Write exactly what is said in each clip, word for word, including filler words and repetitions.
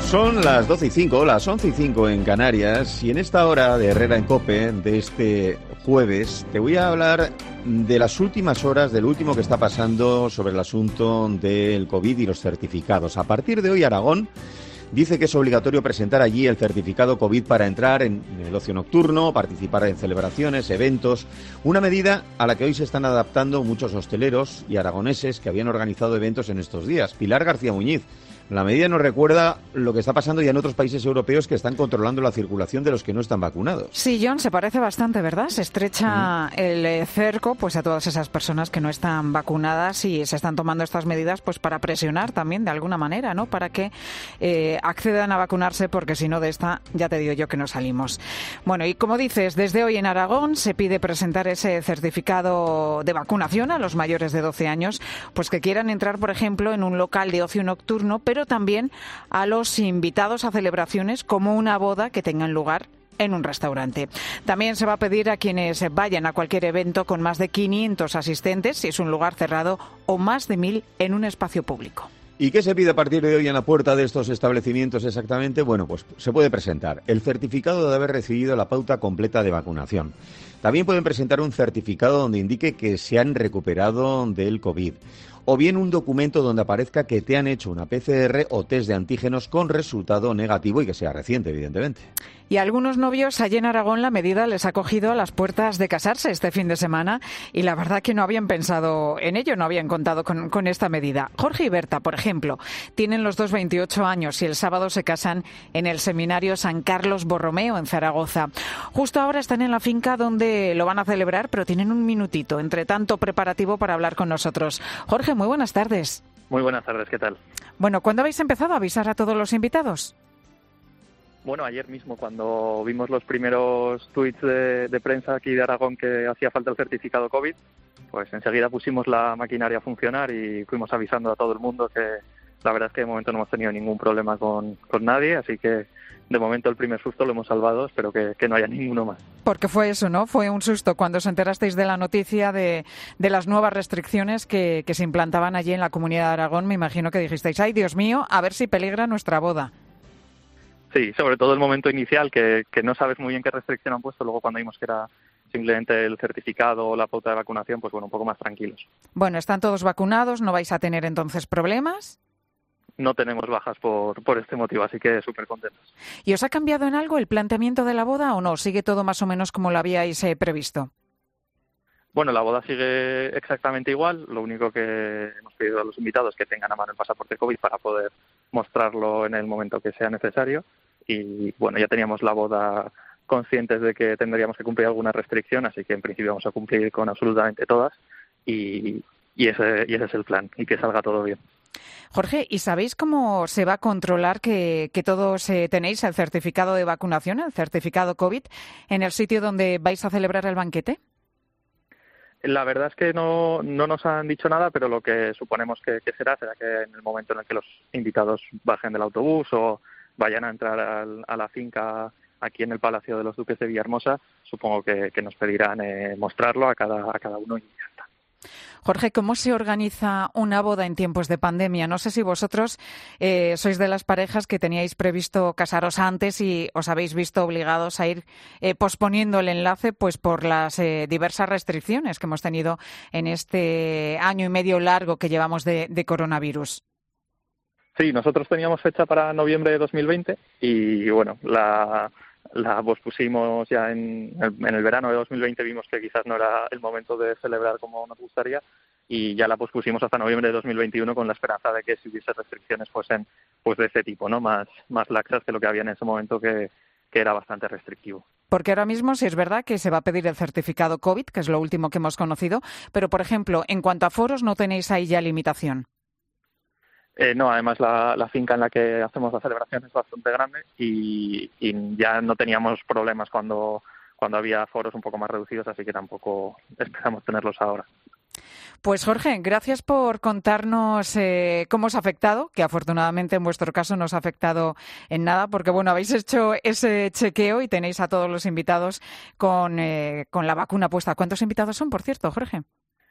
Son las doce y cinco, las once y cinco en Canarias, y en esta hora de Herrera en COPE de este jueves te voy a hablar de las últimas horas, del último que está pasando sobre el asunto del COVID y los certificados. A partir de hoy, Aragón dice que es obligatorio presentar allí el certificado COVID para entrar en el ocio nocturno, participar en celebraciones, eventos, una medida a la que hoy se están adaptando muchos hosteleros y aragoneses que habían organizado eventos en estos días. Pilar García Muñiz, la medida nos recuerda lo que está pasando ya en otros países europeos que están controlando la circulación de los que no están vacunados. Sí, John, se parece bastante, ¿verdad? Se estrecha mm. el cerco pues a todas esas personas que no están vacunadas y se están tomando estas medidas pues para presionar también de alguna manera, ¿no? Para que eh, accedan a vacunarse, porque si no de esta ya te digo yo que no salimos. Bueno, y como dices, desde hoy en Aragón se pide presentar ese certificado de vacunación a los mayores de doce años, pues que quieran entrar, por ejemplo, en un local de ocio nocturno, pero pero también a los invitados a celebraciones como una boda que tengan lugar en un restaurante. También se va a pedir a quienes vayan a cualquier evento con más de quinientos asistentes, si es un lugar cerrado, o más de mil en un espacio público. ¿Y qué se pide a partir de hoy en la puerta de estos establecimientos exactamente? Bueno, pues se puede presentar el certificado de haber recibido la pauta completa de vacunación. También pueden presentar un certificado donde indique que se han recuperado del COVID. O bien un documento donde aparezca que te han hecho una P C R o test de antígenos con resultado negativo y que sea reciente, evidentemente. Y a algunos novios allí en Aragón la medida les ha cogido a las puertas de casarse este fin de semana y la verdad que no habían pensado en ello, no habían contado con, con esta medida. Jorge y Berta, por ejemplo, tienen los dos veintiocho años y el sábado se casan en el Seminario San Carlos Borromeo en Zaragoza. Justo ahora están en la finca donde lo van a celebrar, pero tienen un minutito entre tanto preparativo para hablar con nosotros. Jorge, muy buenas tardes. Muy buenas tardes, ¿qué tal? Bueno, ¿cuándo habéis empezado a avisar a todos los invitados? Bueno, ayer mismo, cuando vimos los primeros tuits de, de prensa aquí de Aragón que hacía falta el certificado COVID, pues enseguida pusimos la maquinaria a funcionar y fuimos avisando a todo el mundo que la verdad es que de momento no hemos tenido ningún problema con, con nadie, así que de momento el primer susto lo hemos salvado, espero que, que no haya ninguno más. Porque fue eso, ¿no? Fue un susto cuando os enterasteis de la noticia de, de las nuevas restricciones que, que se implantaban allí en la Comunidad de Aragón. Me imagino que dijisteis, ay, Dios mío, a ver si peligra nuestra boda. Sí, sobre todo el momento inicial, que, que no sabes muy bien qué restricción han puesto, luego cuando vimos que era simplemente el certificado o la pauta de vacunación, pues bueno, un poco más tranquilos. Bueno, están todos vacunados, ¿no vais a tener entonces problemas? No tenemos bajas por, por este motivo, así que súper contentos. ¿Y os ha cambiado en algo el planteamiento de la boda o no? ¿Sigue todo más o menos como lo habíais eh, previsto? Bueno, la boda sigue exactamente igual, lo único que hemos pedido a los invitados es que tengan a mano el pasaporte COVID para poder mostrarlo en el momento que sea necesario. Y bueno, ya teníamos la boda conscientes de que tendríamos que cumplir alguna restricción, así que en principio vamos a cumplir con absolutamente todas y, y, ese, y ese es el plan, y que salga todo bien. Jorge, ¿y sabéis cómo se va a controlar que, que todos eh, tenéis el certificado de vacunación, el certificado COVID, en el sitio donde vais a celebrar el banquete? La verdad es que no, no nos han dicho nada, pero lo que suponemos que, que será, será que en el momento en el que los invitados bajen del autobús o vayan a entrar al, a la finca aquí en el Palacio de los Duques de Villahermosa, supongo que, que nos pedirán eh, mostrarlo a cada, a cada uno y ya está. Jorge, ¿cómo se organiza una boda en tiempos de pandemia? No sé si vosotros eh, sois de las parejas que teníais previsto casaros antes y os habéis visto obligados a ir eh, posponiendo el enlace pues por las eh, diversas restricciones que hemos tenido en este año y medio largo que llevamos de, de coronavirus. Sí, nosotros teníamos fecha para noviembre de dos mil veinte y bueno, la... la pospusimos ya en el, en el verano de dos mil veinte, vimos que quizás no era el momento de celebrar como nos gustaría y ya la pospusimos hasta noviembre de dos mil veintiuno con la esperanza de que si hubiese restricciones fuesen pues de este tipo, ¿no? Más, más laxas que lo que había en ese momento que, que era bastante restrictivo. Porque ahora mismo sí es verdad que se va a pedir el certificado COVID, que es lo último que hemos conocido, pero por ejemplo, en cuanto a foros, ¿no tenéis ahí ya limitación? Eh, no, además la, la finca en la que hacemos la celebración es bastante grande y, y ya no teníamos problemas cuando, cuando había foros un poco más reducidos, así que tampoco esperamos tenerlos ahora. Pues Jorge, gracias por contarnos eh, cómo os ha afectado, que afortunadamente en vuestro caso no os ha afectado en nada, porque bueno, habéis hecho ese chequeo y tenéis a todos los invitados con, eh, con la vacuna puesta. ¿Cuántos invitados son, por cierto, Jorge?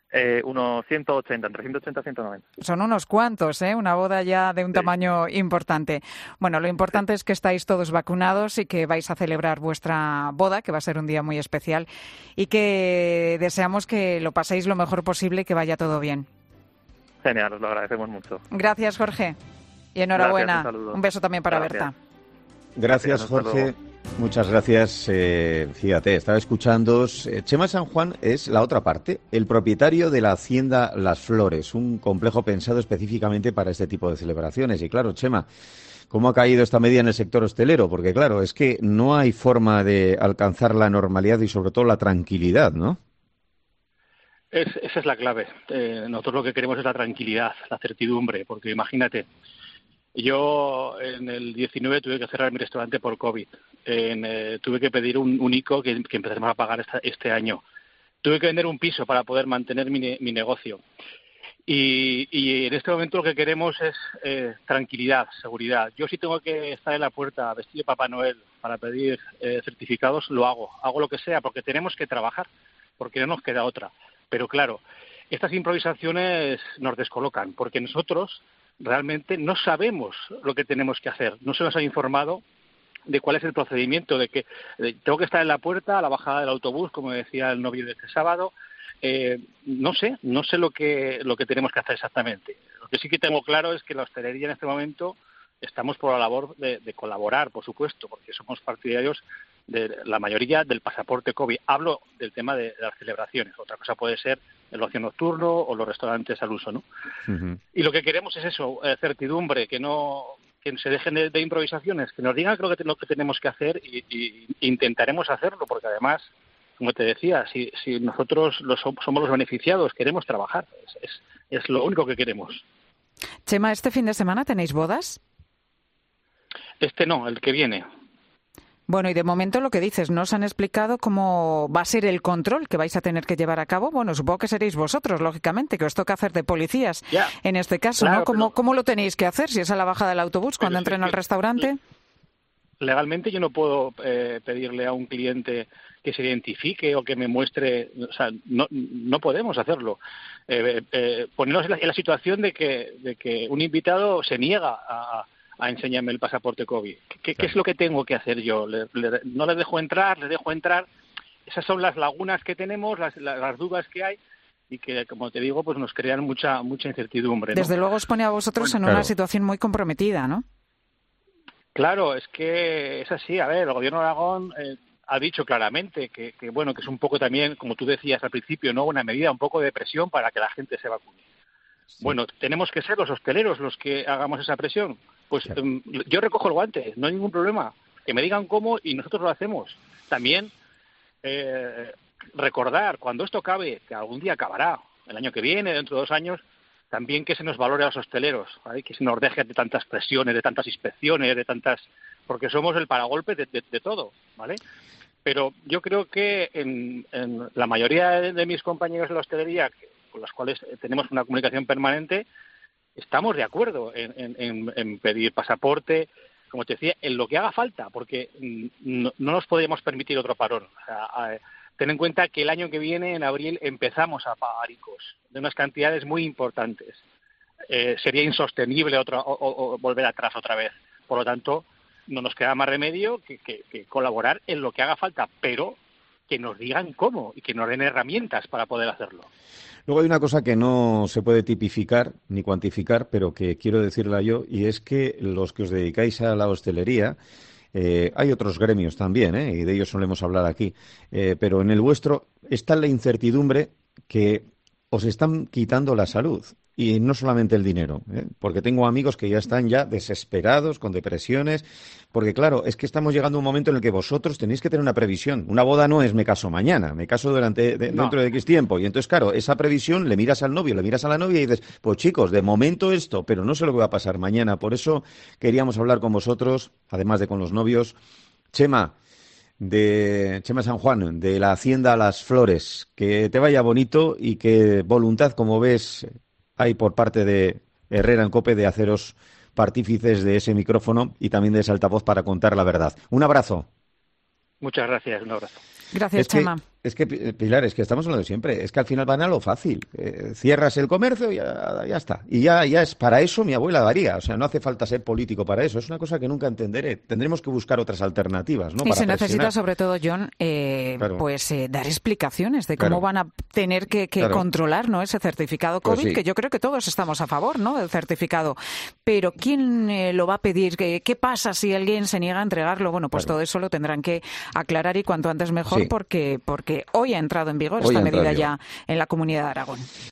Eh, unos ciento ochenta, entre ciento ochenta y ciento noventa. Son unos cuantos, ¿eh? Una boda ya de un sí. tamaño importante. Bueno, lo importante sí. es que estáis todos vacunados y que vais a celebrar vuestra boda, que va a ser un día muy especial, y que deseamos que lo paséis lo mejor posible y que vaya todo bien. Genial, os lo agradecemos mucho. Gracias, Jorge. Y enhorabuena. Gracias, un, un beso también para gracias. Berta. Gracias, gracias Jorge. Muchas gracias. Eh, fíjate, estaba escuchando. Eh, Chema San Juan es la otra parte, el propietario de la Hacienda Las Flores, un complejo pensado específicamente para este tipo de celebraciones. Y claro, Chema, ¿cómo ha caído esta medida en el sector hostelero? Porque claro, es que no hay forma de alcanzar la normalidad y sobre todo la tranquilidad, ¿no? Es, esa es la clave. Eh, nosotros lo que queremos es la tranquilidad, la certidumbre, porque imagínate, yo en el diecinueve tuve que cerrar mi restaurante por COVID. En, eh, tuve que pedir un, un ICO que, que empezamos a pagar esta, este año. Tuve que vender un piso para poder mantener mi, mi negocio. Y, y en este momento lo que queremos es eh, tranquilidad, seguridad. Yo si tengo que estar en la puerta vestido de Papá Noel para pedir eh, certificados, lo hago. Hago lo que sea porque tenemos que trabajar, porque no nos queda otra. Pero claro, estas improvisaciones nos descolocan porque nosotros realmente no sabemos lo que tenemos que hacer. No se nos ha informado de cuál es el procedimiento, de que de, tengo que estar en la puerta a la bajada del autobús, como decía el novio de este sábado. Eh, no sé, no sé lo que lo que tenemos que hacer exactamente. Lo que sí que tengo claro es que la hostelería en este momento estamos por la labor de, de colaborar, por supuesto, porque somos partidarios de la mayoría del pasaporte COVID. Hablo del tema de, de las celebraciones. Otra cosa puede ser el ocio nocturno o los restaurantes al uso, ¿no? Uh-huh. Y lo que queremos es eso, eh, certidumbre, que no que se dejen de, de improvisaciones, que nos digan lo que, lo que tenemos que hacer y, y intentaremos hacerlo, porque además, como te decía, si, si nosotros los, somos los beneficiados, queremos trabajar, es, es, es lo único que queremos. Chema, ¿este fin de semana tenéis bodas? Este no, el que viene. Bueno, y de momento lo que dices, ¿no os han explicado cómo va a ser el control que vais a tener que llevar a cabo? Bueno, supongo que seréis vosotros, lógicamente, que os toca hacer de policías ya, en este caso, claro, ¿no? ¿Cómo, pero, ¿Cómo lo tenéis que hacer? Si es a la bajada del autobús, cuando entren al restaurante. Legalmente yo no puedo eh, pedirle a un cliente que se identifique o que me muestre, o sea, no, no podemos hacerlo. Eh, eh, ponernos en la, en la situación de que, de que un invitado se niega a... a enseñarme el pasaporte COVID. ¿Qué, claro. ¿Qué es lo que tengo que hacer yo? ¿Le, le, ¿No le dejo entrar? ¿Le dejo entrar? Esas son las lagunas que tenemos, las, las, las dudas que hay y que, como te digo, pues nos crean mucha mucha incertidumbre, ¿no? Desde luego os pone a vosotros bueno, en claro. una situación muy comprometida, ¿no? Claro, es que es así. A ver, el gobierno de Aragón eh, ha dicho claramente que, que, bueno, que es un poco también, como tú decías al principio, ¿no? Una medida, un poco de presión para que la gente se vacune. Sí. Bueno, tenemos que ser los hosteleros los que hagamos esa presión. Pues claro. um, yo recojo el guante, no hay ningún problema. Que me digan cómo y nosotros lo hacemos. También eh, recordar, cuando esto acabe, que algún día acabará, el año que viene, dentro de dos años, también que se nos valore a los hosteleros, ¿vale? Que se nos deje de tantas presiones, de tantas inspecciones, de tantas... porque somos el paragolpe de, de, de todo, ¿vale? Pero yo creo que en, en la mayoría de, de mis compañeros de la hostelería, que, con los cuales tenemos una comunicación permanente, estamos de acuerdo en, en, en pedir pasaporte, como te decía, en lo que haga falta, porque no, no nos podemos permitir otro parón. O sea, a, ten en cuenta que el año que viene, en abril, empezamos a pagar I C Os de unas cantidades muy importantes. Eh, sería insostenible otra, o, o, o volver atrás otra vez. Por lo tanto, no nos queda más remedio que, que, que colaborar en lo que haga falta, pero que nos digan cómo y que nos den herramientas para poder hacerlo. Luego hay una cosa que no se puede tipificar ni cuantificar, pero que quiero decirla yo, y es que los que os dedicáis a la hostelería, eh, hay otros gremios también, ¿eh? Y de ellos solemos hablar aquí, eh, pero en el vuestro está la incertidumbre que os están quitando la salud. Y no solamente el dinero, ¿eh? Porque tengo amigos que ya están ya desesperados, con depresiones, porque claro, es que estamos llegando a un momento en el que vosotros tenéis que tener una previsión. Una boda no es me caso mañana, me caso durante de, no. dentro de X tiempo. Y entonces, claro, esa previsión le miras al novio, le miras a la novia y dices, pues chicos, de momento esto, pero no sé lo que va a pasar mañana. Por eso queríamos hablar con vosotros, además de con los novios. Chema, de Chema San Juan, de la Hacienda Las Flores, que te vaya bonito y que voluntad, como ves, hay por parte de Herrera en COPE de haceros partícices de ese micrófono y también de ese altavoz para contar la verdad. Un abrazo. Muchas gracias, un abrazo. Gracias, es Chema. Que, Es que, Pilar, es que estamos hablando siempre, es que al final van a lo fácil. Eh, cierras el comercio y ya, ya está. Y ya, ya es para eso mi abuela daría. O sea, no hace falta ser político para eso. Es una cosa que nunca entenderé. Tendremos que buscar otras alternativas, ¿no? Y para se necesita, presionar. sobre todo, John, eh, claro. pues eh, dar explicaciones de cómo claro. van a tener que, que claro. controlar, ¿no? ese certificado COVID, pues sí. que yo creo que todos estamos a favor, ¿no? del certificado. Pero ¿quién eh, lo va a pedir? ¿Qué, ¿Qué pasa si alguien se niega a entregarlo? Bueno, pues claro. todo eso lo tendrán que aclarar y cuanto antes mejor, sí. porque porque hoy ha entrado en vigor hoy esta medida ya en la Comunidad de Aragón.